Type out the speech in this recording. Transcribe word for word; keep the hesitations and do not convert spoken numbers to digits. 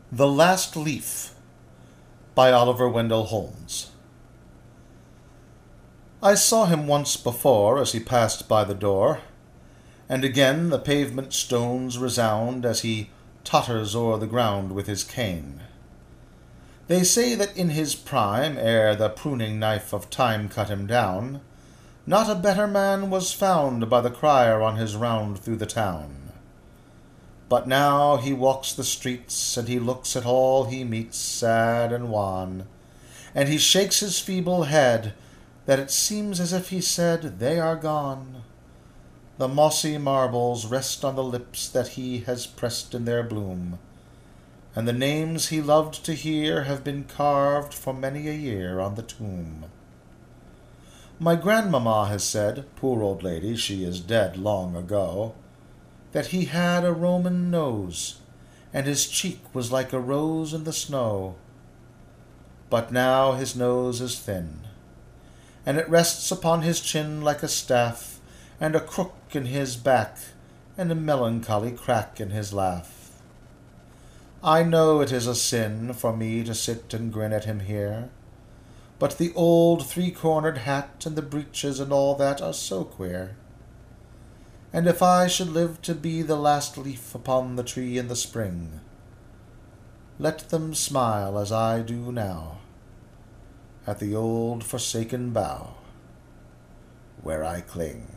The Last Leaf by Oliver Wendell Holmes. I saw him once before as he passed by the door, and again the pavement stones resound as he totters o'er the ground with his cane. They say that in his prime, ere the pruning knife of time cut him down, not a better man was found by the crier on his round through the town. But now he walks the streets, and he looks at all he meets sad and wan, and he shakes his feeble head, that it seems as if he said, "They are gone." The mossy marbles rest on the lips that he has pressed in their bloom, and the names he loved to hear have been carved for many a year on the tomb. My grandmamma has said, poor old lady, she is dead long ago, that he had a Roman nose, and his cheek was like a rose in the snow. But now his nose is thin, and it rests upon his chin like a staff, and a crook in his back, and a melancholy crack in his laugh. I know it is a sin for me to sit and grin at him here, but the old three-cornered hat and the breeches and all that are so queer. And if I should live to be the last leaf upon the tree in the spring, let them smile as I do now at the old forsaken bough where I cling.